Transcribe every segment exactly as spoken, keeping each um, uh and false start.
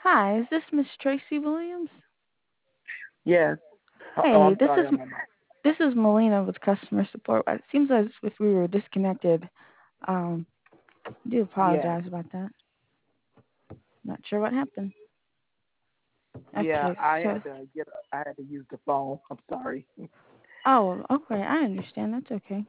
Hi, is this Miss Tracy Williams? Yes. Oh, oh, Hey, I'm this is sorry. I'm on my. this is Melina with customer support. It seems as if we were disconnected. Um, I do Yes. apologize about that. Not sure what happened. Yeah. Okay, I so had to get. I had to use the phone. I'm sorry. oh, okay, I understand. That's okay.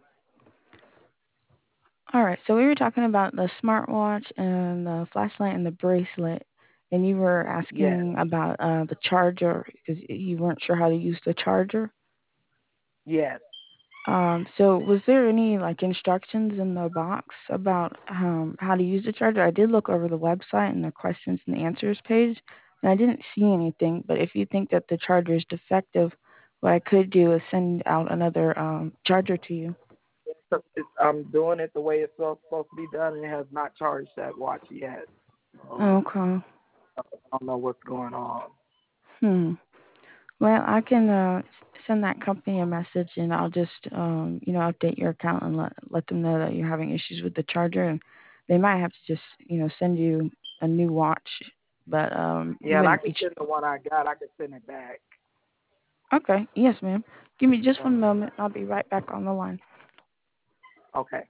All right, so we were talking about the smartwatch and the flashlight and the bracelet, and you were Yes. asking about uh, the charger because you weren't sure how to use the charger. Yes. Um, so was there any like instructions in the box about um, how to use the charger? I did look over the website and the questions and answers page, and I didn't see anything. But if you think that the charger is defective, what I could do is send out another um, charger to you. So it's, I'm doing it the way it's so- supposed to be done, and it has not charged that watch yet. So Okay. I don't know what's going on. Hmm. Well, I can uh, send that company a message, and I'll just um, you know update your account and let let them know that you're having issues with the charger, and they might have to just you know send you a new watch, but um, you Yeah, and I wouldn't can be. send the one I got. I can send it back. Okay, yes, ma'am. Give me just Uh, one moment. I'll be right back on the line. okay.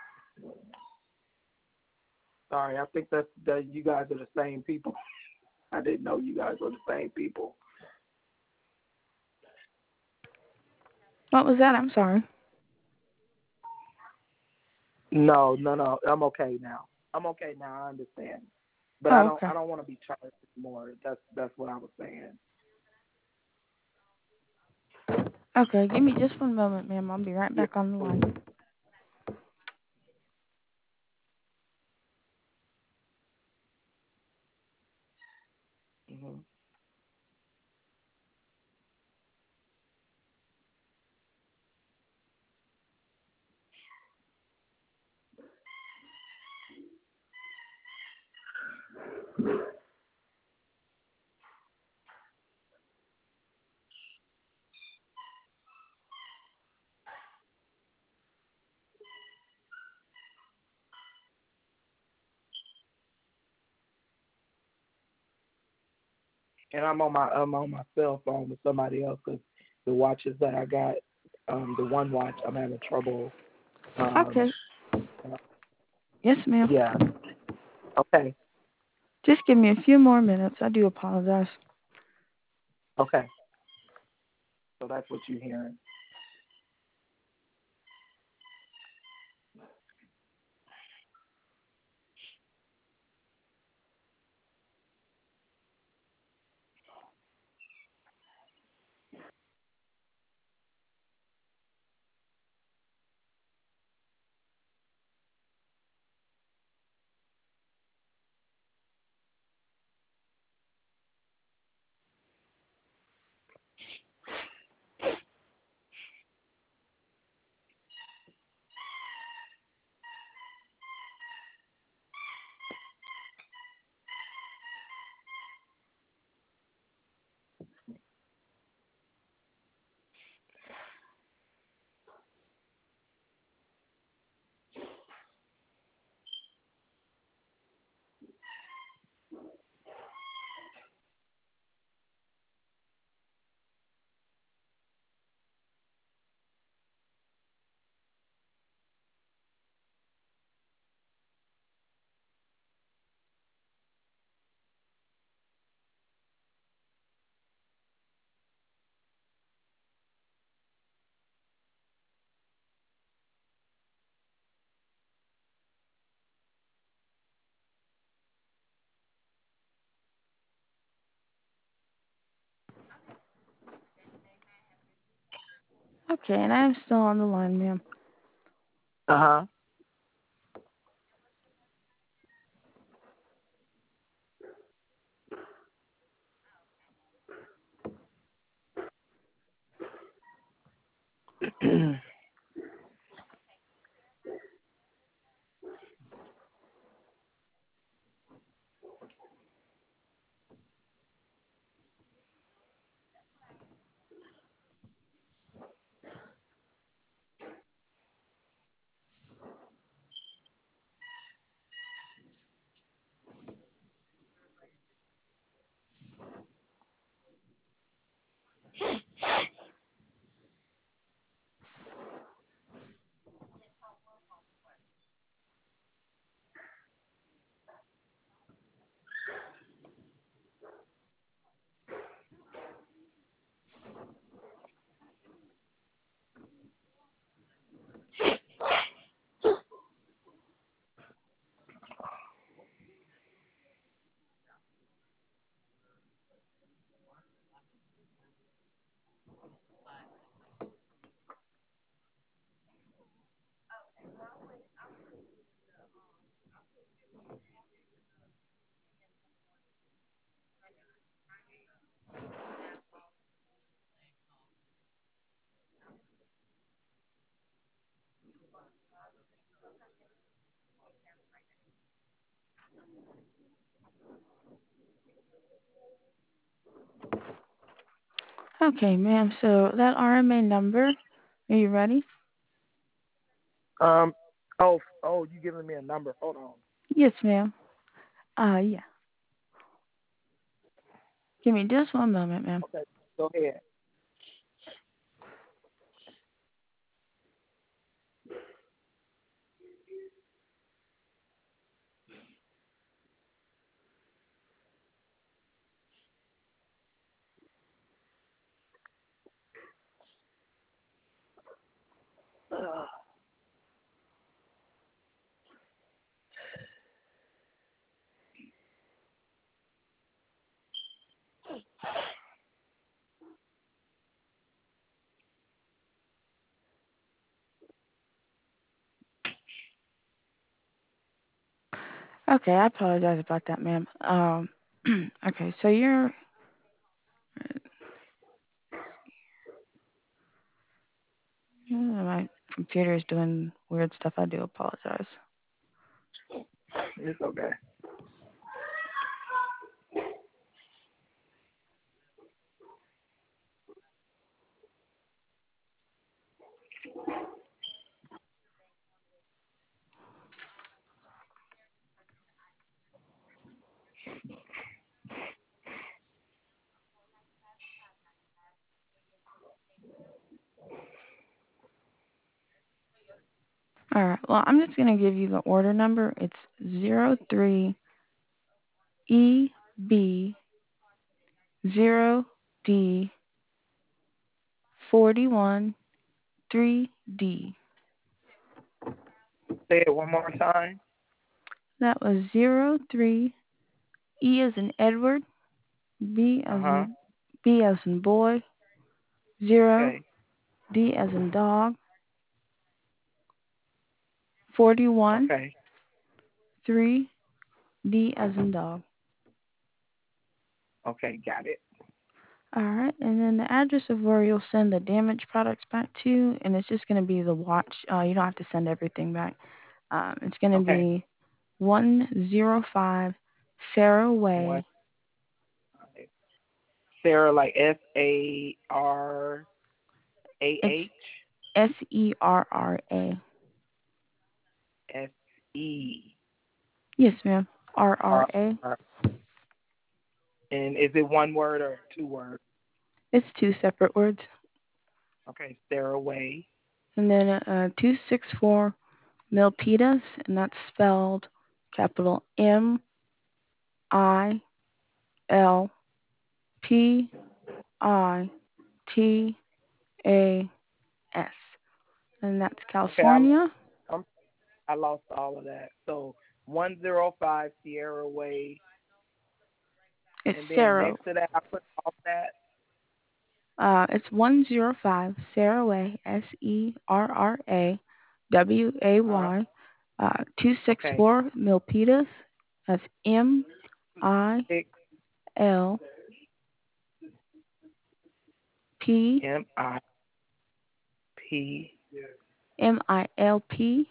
Sorry. I think that that you guys are the same people. I didn't know you guys were the same people. What was that? I'm sorry. No, no, no. I'm okay now. I'm okay now. I understand. But I Oh, don't. okay. I don't want to be charged anymore. That's that's what I was saying. Okay, give me just one moment, ma'am. I'll be right Yeah, back on the line. please. Hmm. And I'm on my I'm on my cell phone with somebody else because the watches that I got, um, the one watch I'm having trouble. Um, Okay. Yes, ma'am. yeah. Okay. Just give me a few more minutes. I do apologize. Okay. So that's what you're hearing. Okay, and I'm still on the line, ma'am. Uh huh. Okay, ma'am. So that R M A number, are you ready? Um. Oh. Oh, you giving me a number? Hold on. Yes, ma'am. Uh, yeah. Give me just one moment, ma'am. Okay. Go ahead. Okay, I apologize about that, ma'am. Um, okay, so you're, uh, my computer is doing weird stuff. I do apologize. It's okay. All right. Well, I'm just gonna give you the order number. It's zero three E B zero D forty one three D. Say it one more time. That was zero three E as in Edward, B Uh as huh. in B as in boy, zero Okay. D as in dog, forty one Okay. three D as in dog. Okay. Got it. All right, and then the address of where you'll send the damaged products back to, and it's just going to be the watch. Uh, you don't have to send everything back. Um, it's going to Okay. be one zero five Sarah One. Way. Sarah, like S A R A It's H S E R R A. S E Yes, ma'am. R R R A. R. And is it one word or two words? It's two separate words. Okay. Sarah Way. And then uh, two six four Milpitas, and that's spelled capital M I L P I T A S. And that's Okay. I'm. California. I'm. I lost all of that. So one zero five Sierra Way, It's and then Sarah. next to that I put all that. Uh, it's one zero five Sarah Way, S E R R A W A Uh. Y, uh, Okay. two six four Milpitas. That's M I Six L P M I P M I L P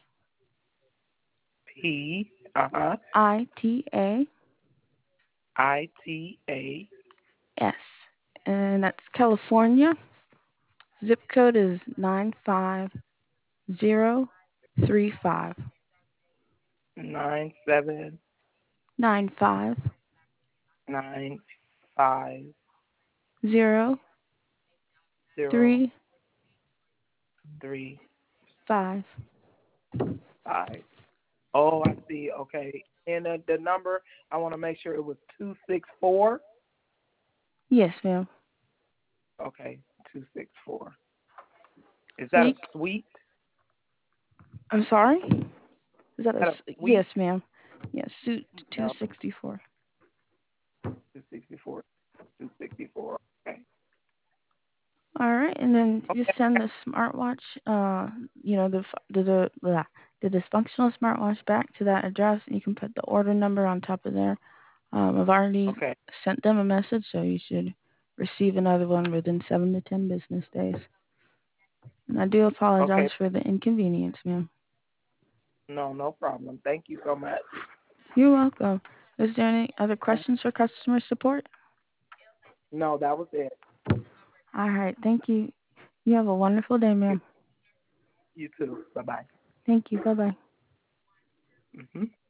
P. Uh huh. I T A I T A. S. And that's California. Zip code is nine five zero three five. Nine seven Nine five nine five zero zero three three five. five. Oh, I see. Okay. And uh, the number, I want to make sure it was two six four. Yes, ma'am. Okay, two six four. Is So that a you, suite? I'm sorry? Is that Is a that a s- yes, suite? ma'am? Yes, suit two No, sixty four. two sixty four. Two sixty four. Okay. All right, and then just Okay. send the smartwatch, uh, you know, the f- the the, blah, the dysfunctional smartwatch back to that address, and you can put the order number on top of there. Um, I've already Okay. sent them a message, so you should receive another one within seven to ten business days. And I do apologize Okay. for the inconvenience, ma'am. No, no problem. Thank you so much. You're welcome. Is there any other Uh, questions for customer support? no, that was it. All right. Thank you. You have a wonderful day, You, ma'am. you too. Bye bye. Thank you. Bye bye. Mhm.